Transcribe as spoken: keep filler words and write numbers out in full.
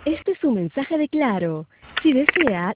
Este es un mensaje de Claro. Si desea,